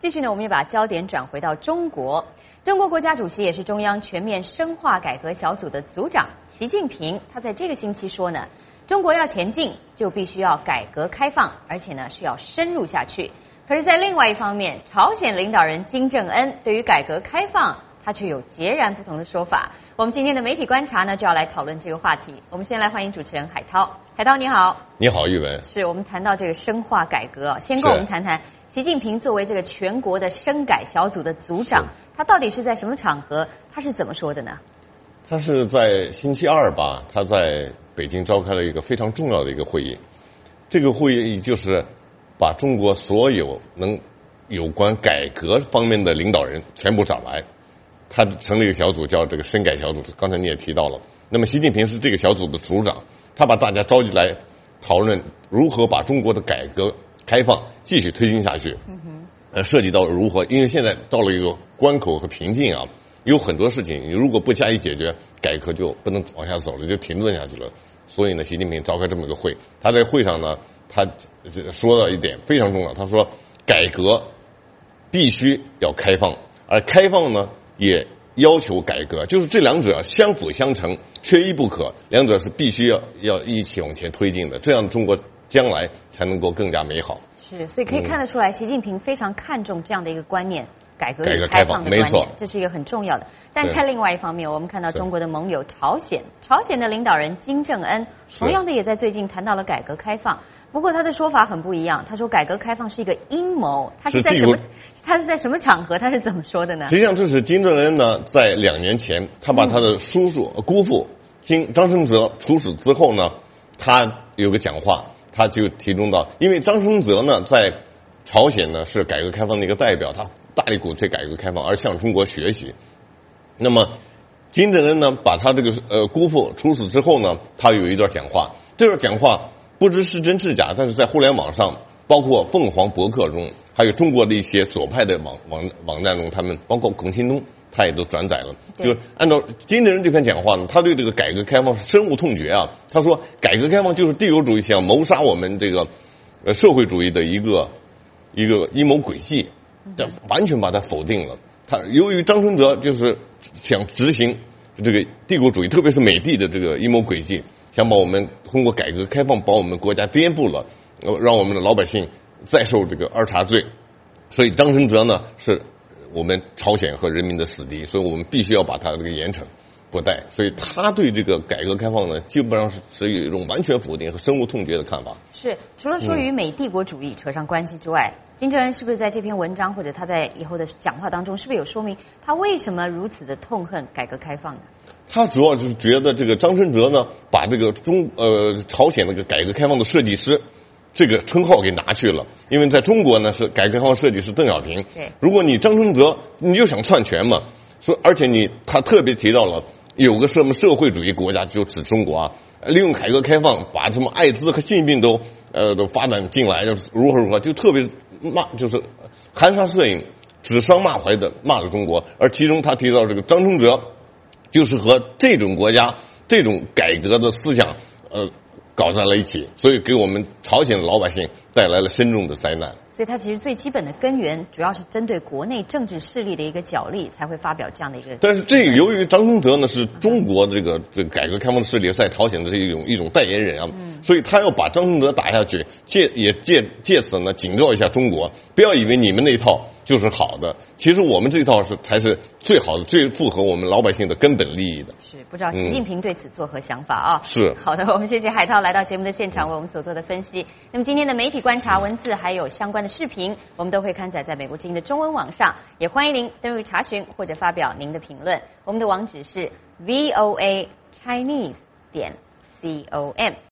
继续呢，我们也把焦点转回到中国。中国国家主席也是中央全面深化改革小组的组长习近平，他在这个星期说呢，中国要前进就必须要改革开放，而且呢需要深入下去。可是，在另外一方面，朝鲜领导人金正恩对于改革开放，他却有截然不同的说法。我们今天的媒体观察呢，就要来讨论这个话题。我们先来欢迎主持人海涛。海涛你好。 你好，玉文。 是我们谈到这个深化改革，先跟我们谈谈习近平作为这个全国的深改小组的组长，他到底是在什么场合，他是怎么说的呢？ 他是在星期二吧，他在北京召开了一个非常重要的一个会议。这个会议就是把中国所有有关改革方面的领导人全部找来，他成立一个小组，叫这个深改小组。刚才你也提到了，那么习近平是这个小组的组长，他把大家召集来讨论如何把中国的改革开放继续推进下去。涉及到如何，因为现在到了一个关口和瓶颈啊，有很多事情你如果不加以解决，改革就不能往下走了，就停顿下去了。所以呢，习近平召开这么一个会，他在会上呢，他说了一点非常重要，他说改革必须要开放，而开放呢也要求改革，就是这两者相辅相成，缺一不可，两者是必须要一起往前推进的，这样中国将来才能够更加美好。 是，所以可以看得出来，习近平非常看重这样的一个观念，改革与开放的观念， 没错， 这是一个很重要的。但在另外一方面，我们看到中国的盟友朝鲜的领导人金正恩，同样的也在最近谈到了改革开放。不过他的说法很不一样，他说改革开放是一个阴谋，他是在什么场合，他是怎么说的呢？ 实际上这是金正恩呢，在2年前，他把他的姑父张生泽处死之后呢，他有个讲话，他就提中到，因为张生泽呢在朝鲜呢是改革开放的一个代表，他大力鼓吹改革开放，而向中国学习。那么金正恩呢把他这个姑父处死之后呢，他有一段讲话，这段讲话不知是真是假，但是在互联网上，包括凤凰博客中，还有中国的一些左派的网站中，他们包括龚清东，他也都转载了。就按照金正恩这篇讲话呢，他对这个改革开放是深恶痛绝啊。他说，改革开放就是帝国主义想谋杀我们这个社会主义的一个阴谋诡计，完全把它否定了。他由于张生泽就是想执行这个帝国主义，特别是美帝的这个阴谋诡计，想把我们通过改革开放把我们国家颠覆了，让我们的老百姓再受这个二茬罪。所以张生泽呢是我们朝鲜和人民的死敌，所以我们必须要把他这个严惩不贷。所以他对这个改革开放呢，基本上是有一种完全否定和深恶痛绝的看法。 是，除了说与美帝国主义扯上关系之外，金正恩是不是在这篇文章或者他在以后的讲话当中，是不是有说明他为什么如此的痛恨改革开放呢？ 他主要就是觉得这个张生泽呢，把这个朝鲜那个改革开放的设计师这个称号给拿去了，因为在中国呢是改革开放设计师邓小平。 对， 如果你张生泽你就想篡权嘛，说而且他特别提到了有个什么社会主义国家，就指中国啊，利用改革开放把什么艾滋和性病都发展进来，就是如何，就特别就是含沙射影、指桑骂槐的骂了中国。而其中他提到这个张生泽就是和这种国家这种改革的思想搞在了一起，所以给我们朝鲜的老百姓带来了深重的灾难。 所以它其实最基本的根源，主要是针对国内政治势力的一个角力，才会发表这样的一个。 但是这个由于张生泽呢是中国这个改革开放的势力在朝鲜的一种代言人啊，所以他要把张生泽打下去，借此呢警告一下中国，不要以为你们那一套就是好的，其实我们这一套才是最好的，最符合我们老百姓的根本利益的。 是，不知道习近平对此作何想法啊？ 是。 好的，我们谢谢海涛来到节目的现场为我们所做的分析。那么今天的媒体观察文字还有相关的视频，我们都会刊载在美国之音的中文网上，也欢迎您登入查询或者发表您的评论。我们的网址是 voachinese.com。